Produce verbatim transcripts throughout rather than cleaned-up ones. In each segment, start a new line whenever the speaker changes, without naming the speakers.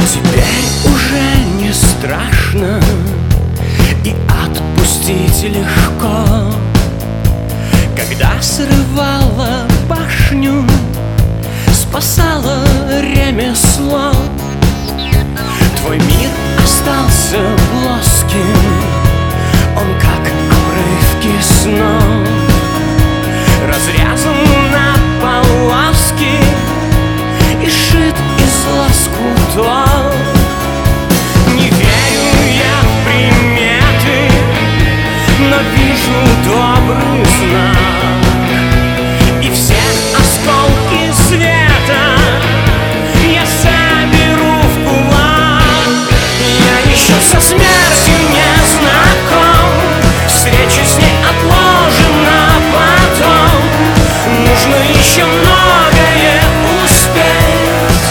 Теперь уже не страшно и отпустить легко. Когда срывала башню, спасала ремесло, твой мир остался плоским, он как обрывки снов, разрезан на полоски и шит из лоскутов. Не верю я в приметы, но вижу добрый знак, и все осколки света я соберу в кулак. Я еще со смертью не знаком, встреча с ней отложена потом. Нужно еще многое успеть,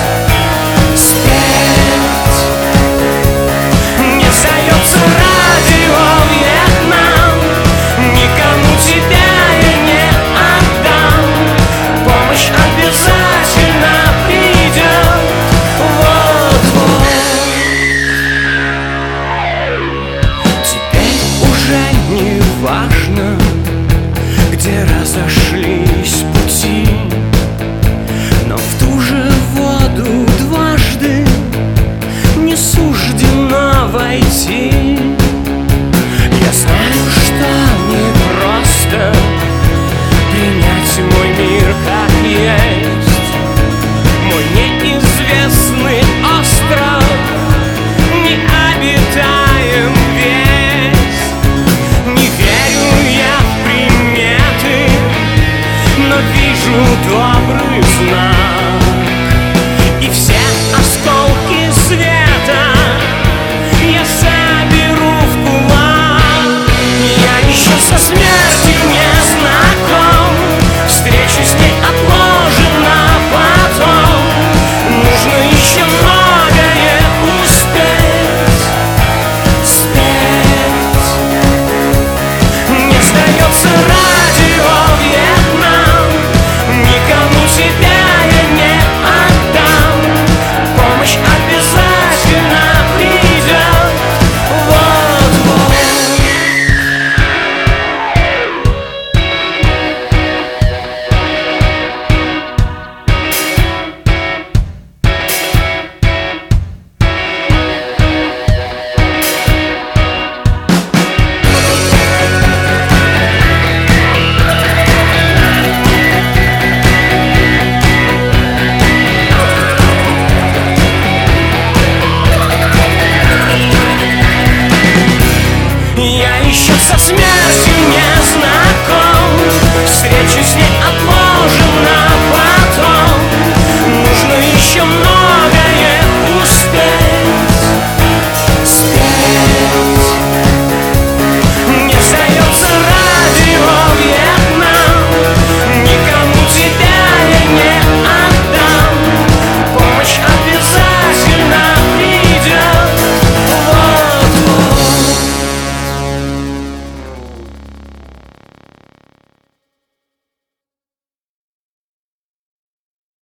спеть. Не сдается радио Вьетнам, никому тебя я не отдам. Помощь обязательно придет вот-вот. Теперь уже не важно, где разошлись пути, но в ту же воду дважды не суждено войти. Я знаю, что непросто принять мой мир как есть, мой неизвестный остров необитаем весь. Не верю я в приметы, но вижу добрый знак, и все осколки света я соберу в кулак. Я еще со смертью не знаком, встреча с ней отложена потом. Нужно еще многое успеть, спеть. Не сдается радио Вьетнам, никому тебя я не отдам. Помощь обязательно придет вот-вот. Я еще со смертью